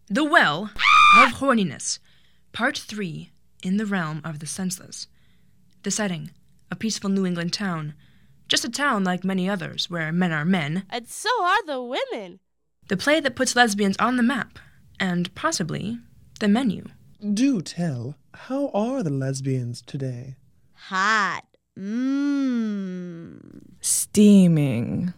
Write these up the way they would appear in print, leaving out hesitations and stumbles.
The Well of Horniness, Part 3, In the Realm of the Senseless. The setting, a peaceful New England town. Just a town like many others, where men are men. And so are the women. The play that puts lesbians on the map, and possibly the menu. Do tell, how are the lesbians today? Hot. Steaming.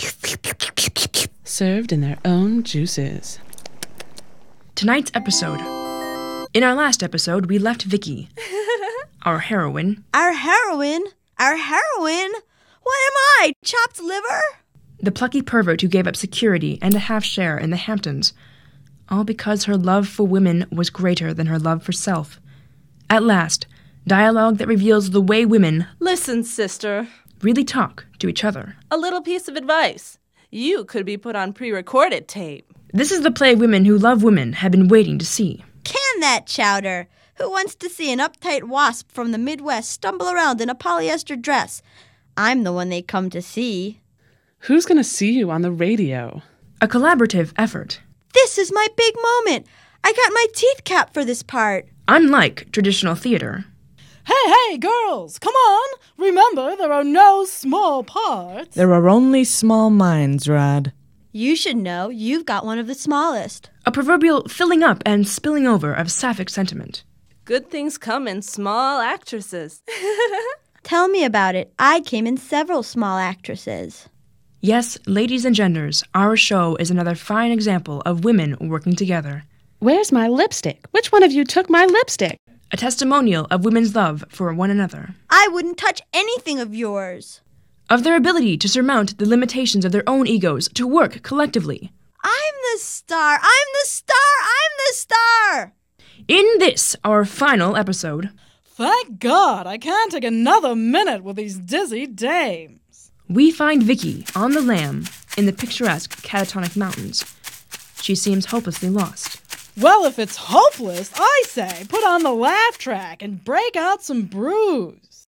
Served in their own juices. Tonight's episode. In our last episode, we left Vicky, our heroine. Our heroine? Our heroine? What am I, chopped liver? The plucky pervert who gave up security and a half-share in the Hamptons, all because her love for women was greater than her love for self. At last, dialogue that reveals the way women Listen, sister. really talk to each other. A little piece of advice. You could be put on pre-recorded tape. This is the play women who love women have been waiting to see. Can that chowder? Who wants to see an uptight wasp from the Midwest stumble around in a polyester dress? I'm the one they come to see. Who's going to see you on the radio? A collaborative effort. This is my big moment. I got my teeth capped for this part. Unlike traditional theater, Hey, girls, come on! Remember, there are no small parts. There are only small minds, Rod. You should know you've got one of the smallest. a proverbial filling up and spilling over of sapphic sentiment. Good things come in small actresses. Tell me about it. I came in several small actresses. Yes, ladies and genders, our show is another fine example of women working together. Where's my lipstick? Which one of you took my lipstick? A testimonial of women's love for one another. I wouldn't touch anything of yours. Of their ability to surmount the limitations of their own egos to work collectively. I'm the star. I'm the star. I'm the star. In this, our final episode, Thank God I can't take another minute with these dizzy dames. we find Vicky on the lam in the picturesque Catatonic Mountains. She seems hopelessly lost. Well, if it's hopeless, I say put on the laugh track and break out some brews.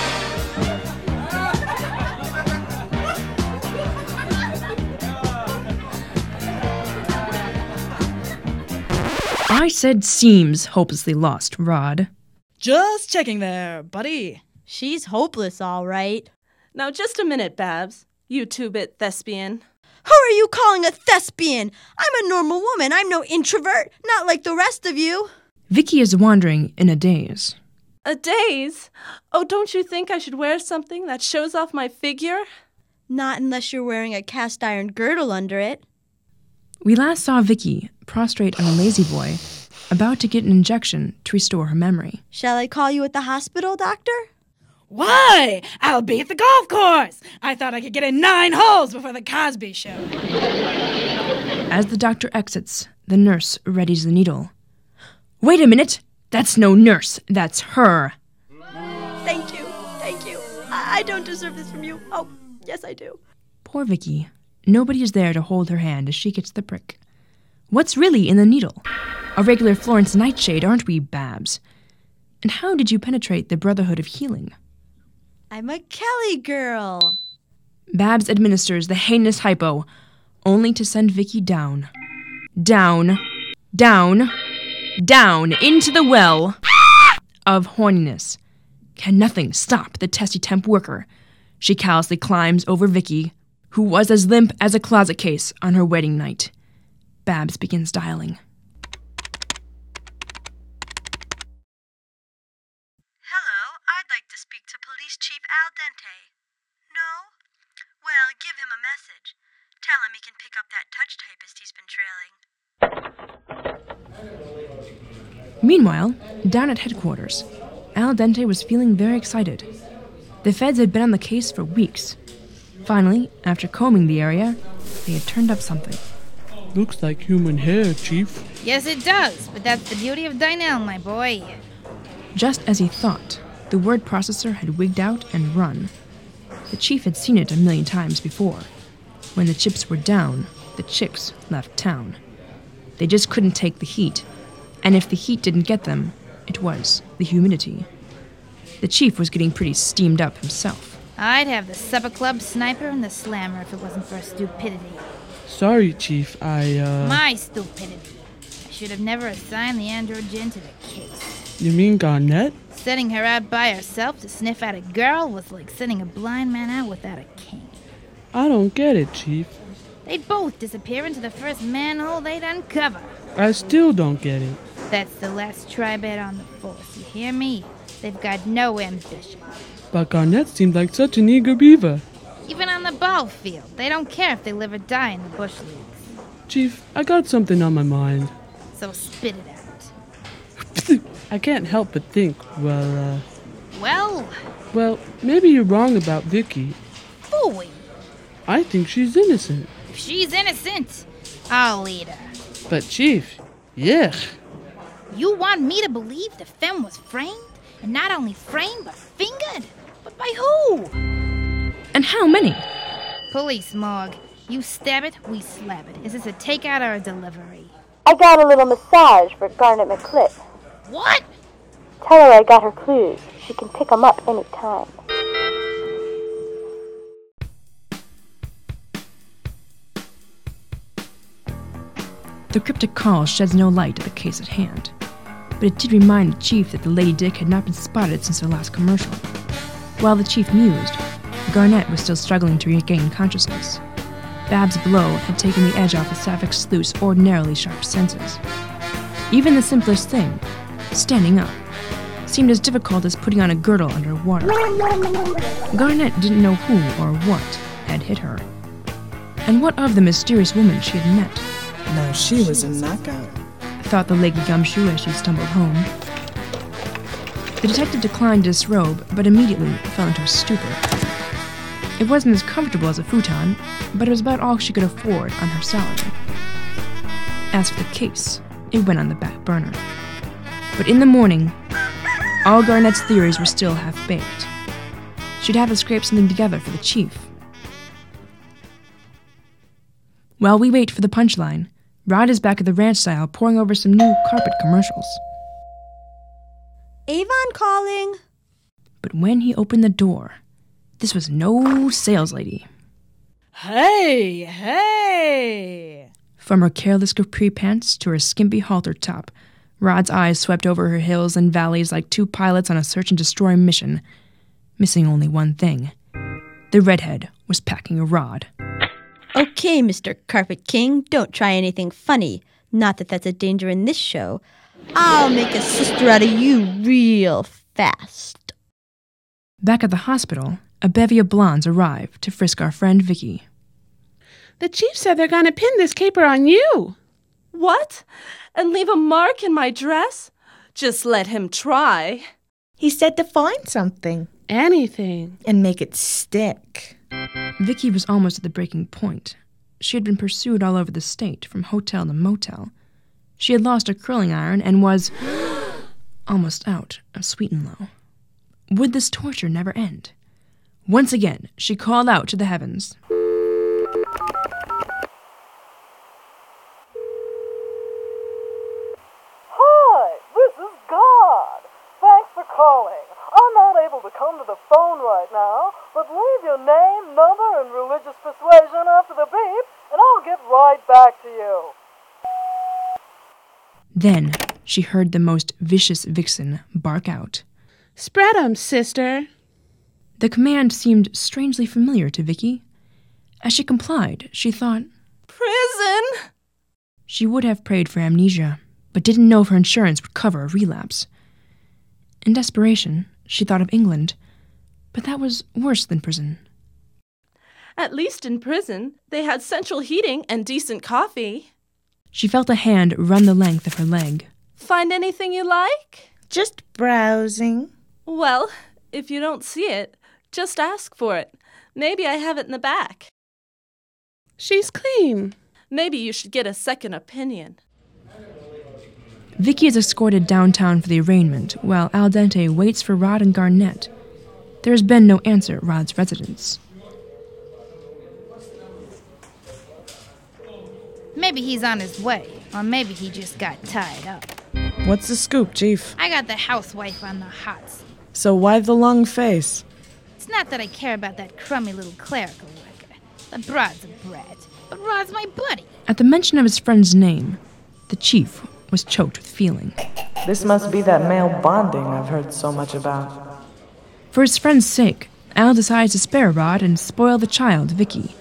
I said seems hopelessly lost, Rod. Just checking there, buddy. She's hopeless, all right. Now, just a minute, Babs. You two-bit thespian. Who are you calling a thespian? I'm a normal woman. I'm no introvert, not like the rest of you. Vicky is wandering in a daze. A daze? Oh, don't you think I should wear something that shows off my figure? Not unless you're wearing a cast iron girdle under it. We last saw Vicky, prostrate on a lazy boy, about to get an injection to restore her memory. Shall I call you at the hospital, doctor? Why? I'll be at the golf course. I thought I could get in 9 holes before the Cosby Show. As the doctor exits, the nurse readies the needle. Wait a minute! That's no nurse, that's her. Thank you. Thank you. I don't deserve this from you. Oh, yes, I do. Poor Vicky. Nobody is there to hold her hand as she gets the prick. What's really in the needle? A regular Florence nightshade, aren't we, Babs? And how did you penetrate the Brotherhood of Healing? I'm a Kelly girl. Babs administers the heinous hypo, only to send Vicky down. Down, down, down into the well of horniness. Can nothing stop the testy temp worker? She callously climbs over Vicky, who was as limp as a closet case on her wedding night. Babs begins dialing. Hello, I'd like to speak to Police Chief Al Dente. No? Well, give him a message. Tell him he can pick up that touch typist he's been trailing. Meanwhile, down at headquarters, Al Dente was feeling very excited. The feds had been on the case for weeks. Finally, after combing the area, they had turned up something. Looks like human hair, Chief. Yes, it does, but that's the beauty of Dynel, my boy. Just as he thought, the word processor had wigged out and run. The chief had seen it a million times before. When the chips were down, the chicks left town. They just couldn't take the heat, and if the heat didn't get them, it was the humidity. The chief was getting pretty steamed up himself. I'd have the Supper Club sniper and the slammer if it wasn't for stupidity. Sorry, Chief, My stupidity. should have never assigned the androgen to the case. You mean Garnett? Setting her out by herself to sniff out a girl was like sending a blind man out without a cane. I don't get it, Chief. They'd both disappear into the first manhole they'd uncover. I still don't get it. That's the last tri-bed on the force, you hear me? They've got no ambition. But Garnett seemed like such an eager beaver. Even on the ball field, they don't care if they live or die in the bush leagues. Chief, I got something on my mind. So spit it out. I can't help but think, well, maybe you're wrong about Vicky. Phooey. I think she's innocent. If she's innocent, I'll eat her. But Chief, yuck. You want me to believe the femme was framed? And not only framed, but fingered? But by who? And how many? Police morgue. You stab it, we slap it. Is this a takeout or a delivery? I got a little massage for Garnet McCliff. What? Tell her I got her clues. She can pick 'em up any time. The cryptic call sheds no light on the case at hand, but it did remind the chief that the Lady Dick had not been spotted since their last commercial. While the chief mused, Garnett was still struggling to regain consciousness. Bab's blow had taken the edge off the Sapphic sleuth's ordinarily sharp senses. Even the simplest thing, standing up, seemed as difficult as putting on a girdle under water. Garnett didn't know who or what had hit her. And what of the mysterious woman she had met? Now she was a knockout, thought the leggy gumshoe as she stumbled home. The detective declined to disrobe, but immediately fell into a stupor. It wasn't as comfortable as a futon, but it was about all she could afford on her salary. As for the case, it went on the back burner. But in the morning, all Garnett's theories were still half-baked. She'd have to scrape something together for the chief. While we wait for the punchline, Rod is back at the ranch style poring over some new carpet commercials. Avon calling. But when he opened the door, this was no sales lady. Hey! From her careless capri pants to her skimpy halter top, Rod's eyes swept over her hills and valleys like two pilots on a search-and-destroy mission, missing only one thing. The redhead was packing a rod. Okay, Mr. Carpet King, don't try anything funny. Not that that's a danger in this show. I'll make a sister out of you real fast. Back at the hospital, a bevy of blondes arrived to frisk our friend Vicky. The chief said they're going to pin this caper on you. What? And leave a mark in my dress? Just let him try. He said to find something. Anything. And make it stick. Vicky was almost at the breaking point. She had been pursued all over the state, from hotel to motel. She had lost her curling iron and was almost out of Sweet and Low. Would this torture never end? Once again, she called out to the heavens. Hi, this is God. Thanks for calling. I'm not able to come to the phone right now, but leave your name, number, and religious persuasion after the beep, and I'll get right back to you. Then she heard the most vicious vixen bark out. Spread 'em, sister. The command seemed strangely familiar to Vicky. As she complied, she thought, Prison! She would have prayed for amnesia, but didn't know if her insurance would cover a relapse. In desperation, she thought of England, but that was worse than prison. At least in prison, they had central heating and decent coffee. She felt a hand run the length of her leg. Find anything you like? Just browsing. Well, if you don't see it, just ask for it. Maybe I have it in the back. She's clean. Maybe you should get a second opinion. Vicky is escorted downtown for the arraignment, while Al Dente waits for Rod and Garnett. There has been no answer at Rod's residence. Maybe he's on his way, or maybe he just got tied up. What's the scoop, Chief? I got the housewife on the hot seat. So why the long face? It's not that I care about that crummy little clerical worker. The broad's a brat, but Rod's my buddy. At the mention of his friend's name, the chief was choked with feeling. This must be that male bonding I've heard so much about. For his friend's sake, Al decides to spare Rod and spoil the child, Vicky.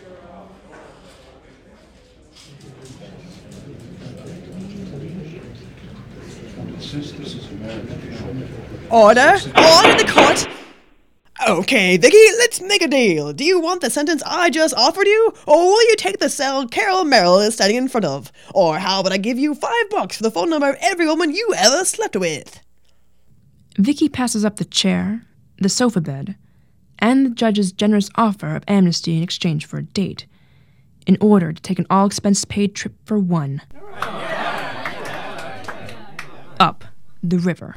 Order! Order in the court! Okay, Vicky, let's make a deal. Do you want the sentence I just offered you, or will you take the cell Carol Merrill is standing in front of? Or how about I give you $5 for the phone number of every woman you ever slept with? Vicky passes up the chair, the sofa bed, and the judge's generous offer of amnesty in exchange for a date, in order to take an all-expense-paid trip for one. Up the river.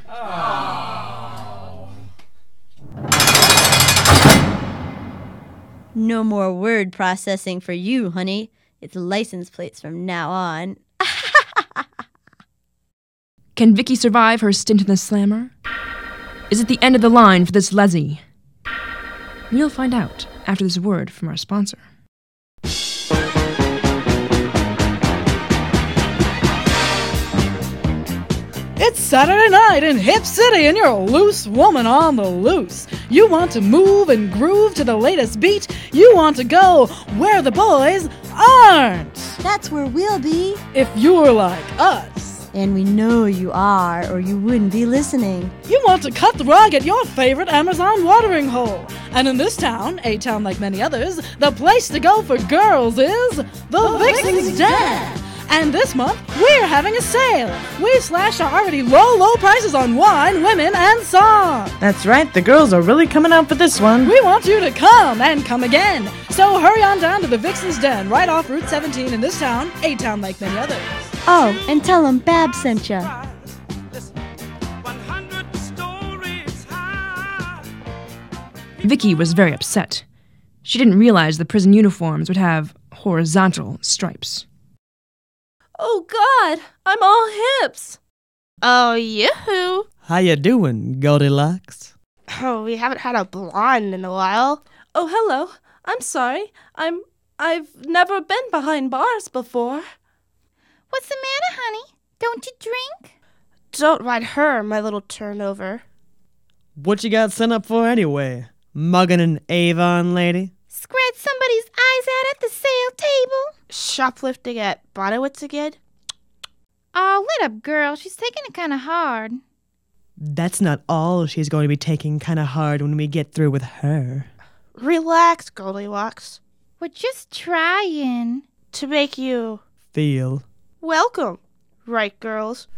No more word processing for you, honey. It's license plates from now on. Can Vicky survive her stint in the slammer? Is it the end of the line for this Leslie? We'll find out after this word from our sponsor. It's Saturday night in Hip City and you're a loose woman on the loose. You want to move and groove to the latest beat. You want to go where the boys aren't. That's where we'll be. If you're like us. And we know you are, or you wouldn't be listening. You want to cut the rug at your favorite Amazon watering hole. And in this town, a town like many others, the place to go for girls is the Vixen's Den. And this month, we're having a sale. We slashed our already low prices on wine, women, and song. That's right, the girls are really coming out for this one. We want you to come and come again. So hurry on down to the Vixen's Den, right off Route 17 in this town, a town like many others. Oh, and tell them Bab sent ya. Vicky was very upset. She didn't realize the prison uniforms would have horizontal stripes. Oh, God, I'm all hips. Oh, yoo-hoo. How you doing, Goldilocks? Oh, we haven't had a blonde in a while. Oh, hello. I'm sorry. I've never been behind bars before. What's the matter, honey? Don't you drink? Don't mind her, my little turnover. What you got sent up for anyway? Mugging an Avon lady? Scratch somebody's eyes out at the sale table? Shoplifting at Bonowitz again? Oh, let up, girl. She's taking it kind of hard. That's not all she's going to be taking kind of hard when we get through with her. Relax, Goldilocks. We're just trying. To make you... feel... welcome. Right, girls?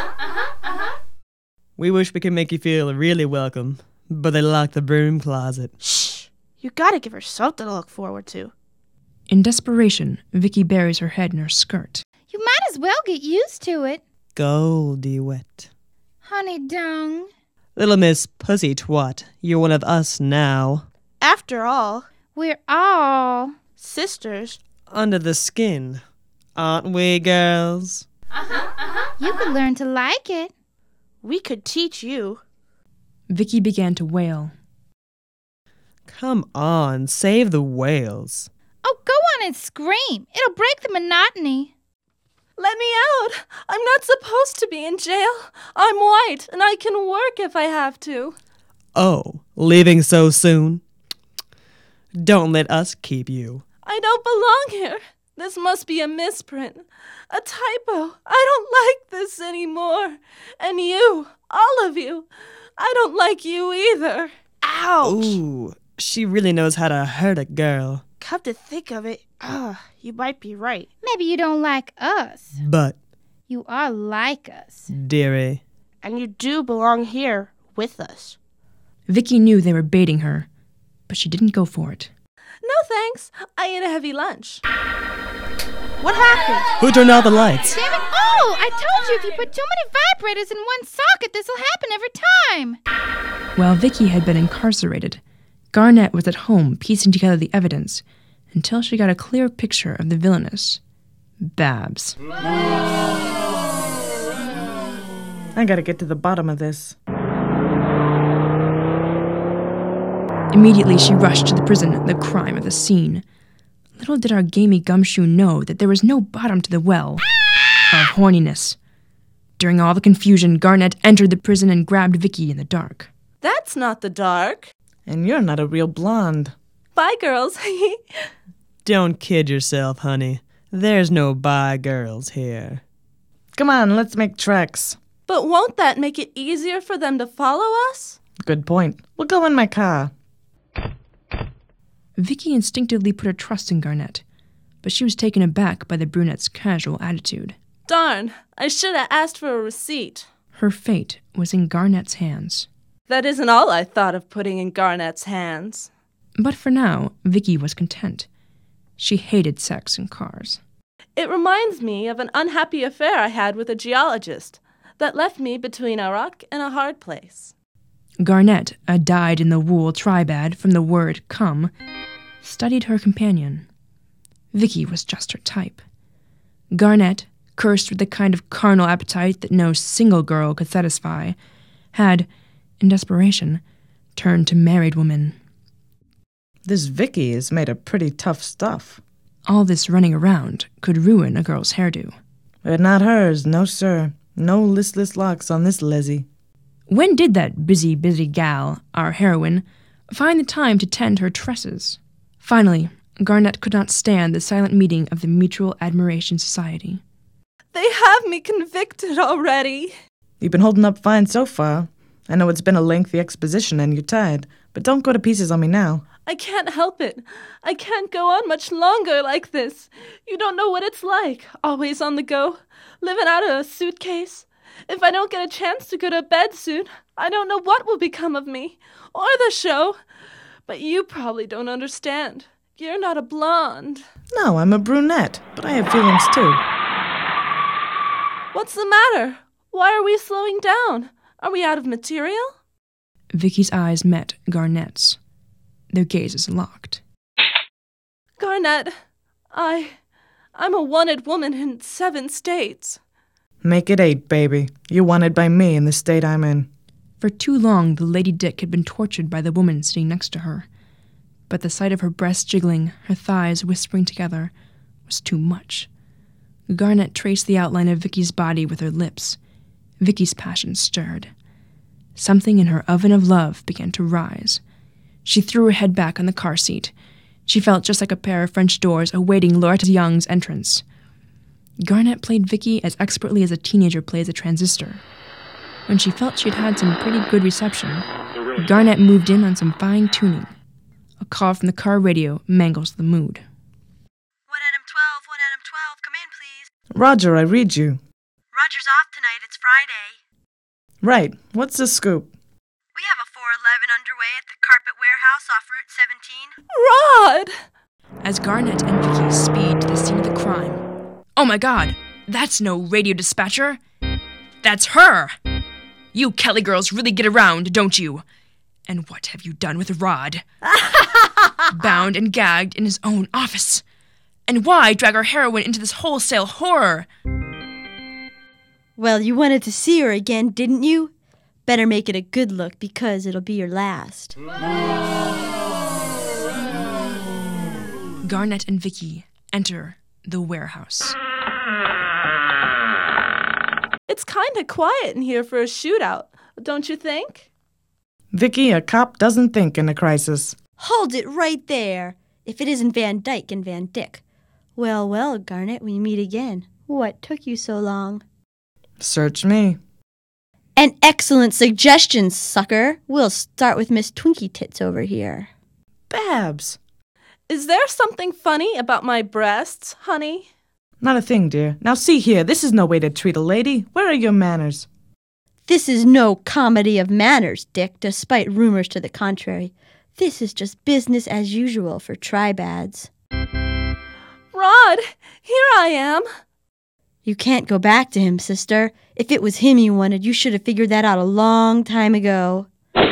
We wish we could make you feel really welcome, but they locked the broom closet. Shh! You gotta give her something to look forward to. In desperation, Vicky buries her head in her skirt. You might as well get used to it. Goldie wet. Honey dung. Little Miss Pussy Twat, you're one of us now. After all, we're all sisters. Under the skin, aren't we, girls? You could learn to like it. We could teach you. Vicky began to wail. Come on, save the whales. Oh, go on and scream. It'll break the monotony. Let me out. I'm not supposed to be in jail. I'm white, and I can work if I have to. Oh, leaving so soon? Don't let us keep you. I don't belong here. This must be a misprint. A typo. I don't like this anymore. And you, all of you, I don't like you either. Ouch! Ooh, she really knows how to hurt a girl. Come to think of it, you might be right. Maybe you don't like us. But you are like us. Dearie. And you do belong here with us. Vicky knew they were baiting her, but she didn't go for it. No thanks. I ate a heavy lunch. What happened? Who turned out the lights? Damn it. Oh, I told you if you put too many vibrators in one socket, this'll happen every time. While Vicky had been incarcerated, Garnett was at home piecing together the evidence until she got a clear picture of the villainess, Babs. I gotta get to the bottom of this. Immediately she rushed to the prison, the crime of the scene. Little did our gamey gumshoe know that there was no bottom to the well of horniness, During all the confusion, Garnet entered the prison and grabbed Vicky in the dark. That's not the dark. And you're not a real blonde. Bye, girls. Don't kid yourself, honey. There's no bye girls here. Come on, let's make tracks. But won't that make it easier for them to follow us? Good point. We'll go in my car. Vicky instinctively put her trust in Garnet, but she was taken aback by the brunette's casual attitude. Darn, I should have asked for a receipt. Her fate was in Garnet's hands. That isn't all I thought of putting in Garnet's hands. But for now, Vicky was content. She hated sex and cars. It reminds me of an unhappy affair I had with a geologist that left me between a rock and a hard place. Garnet, a dyed-in-the-wool tribad from the word come, studied her companion. Vicky was just her type. Garnet, cursed with the kind of carnal appetite that no single girl could satisfy, had, in desperation, turned to married women. This Vicky is made of pretty tough stuff. All this running around could ruin a girl's hairdo. But not hers, no sir. No listless locks on this Lizzie. When did that busy gal, our heroine, find the time to tend her tresses? Finally, Garnet could not stand the silent meeting of the Mutual Admiration Society. They have me convicted already. You've been holding up fine so far. I know it's been a lengthy exposition and you're tired, but don't go to pieces on me now. I can't help it. I can't go on much longer like this. You don't know what it's like, always on the go, living out of a suitcase. If I don't get a chance to go to bed soon, I don't know what will become of me, or the show. But you probably don't understand. You're not a blonde. No, I'm a brunette, but I have feelings too. What's the matter? Why are we slowing down? Are we out of material? Vicky's eyes met Garnet's. Their gazes locked. Garnet, I'm a wanted woman in 7 states. Make it 8, baby. You're wanted by me in the state I'm in. For too long, the Lady Dick had been tortured by the woman sitting next to her. But the sight of her breasts jiggling, her thighs whispering together, was too much. Garnet traced the outline of Vicky's body with her lips. Vicky's passion stirred. Something in her oven of love began to rise. She threw her head back on the car seat. She felt just like a pair of French doors awaiting Loretta Young's entrance. Garnet played Vicky as expertly as a teenager plays a transistor. When she felt she'd had some pretty good reception, Garnet moved in on some fine-tuning. A call from the car radio mangles the mood. 1 Adam 12, 1 Adam 12, come in, please. Roger, I read you. Roger's off tonight, it's Friday. Right, what's the scoop? We have a 411 underway at the Carpet Warehouse off Route 17. Rod! As Garnet and Vicky speed to the scene of the crime. Oh my God, that's no radio dispatcher. That's her! You Kelly girls really get around, don't you? And what have you done with Rod? Bound and gagged in his own office. And why drag our heroine into this wholesale horror? Well, you wanted to see her again, didn't you? Better make it a good look because it'll be your last. Garnet and Vicky enter the warehouse. It's kind of quiet in here for a shootout, don't you think? Vicky, a cop doesn't think in a crisis. Hold it right there. If it isn't Van Dyke and Van Dyck. Well, well, Garnet, we meet again. What took you so long? Search me. An excellent suggestion, sucker. We'll start with Miss Twinkie Tits over here. Babs. Is there something funny about my breasts, honey? Not a thing, dear. Now see here, this is no way to treat a lady. Where are your manners? This is no comedy of manners, Dick, despite rumors to the contrary. This is just business as usual for tribads. Rod, here I am. You can't go back to him, sister. If it was him you wanted, you should have figured that out a long time ago.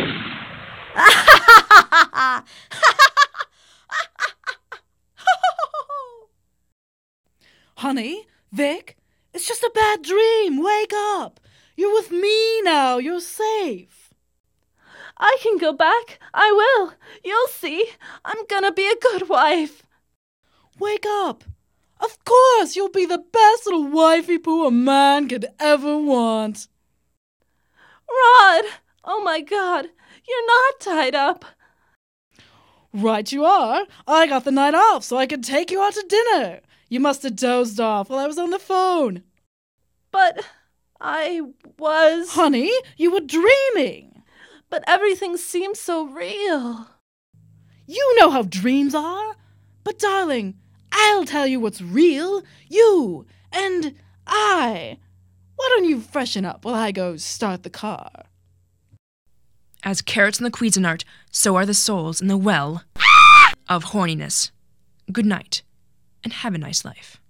Honey, Vic, it's just a bad dream. Wake up. You're with me now. You're safe. I can go back. I will. You'll see. I'm gonna be a good wife. Wake up. Of course, you'll be the best little wifey poo a man could ever want. Rod! Oh my God, you're not tied up. Right you are. I got the night off so I could take you out to dinner. You must have dozed off while I was on the phone. But I was... Honey, you were dreaming. But everything seems so real. You know how dreams are. But darling, I'll tell you what's real. You and I. Why don't you freshen up while I go start the car? As carrots in the Cuisinart, so are the souls in the well of horniness. Good night, and have a nice life.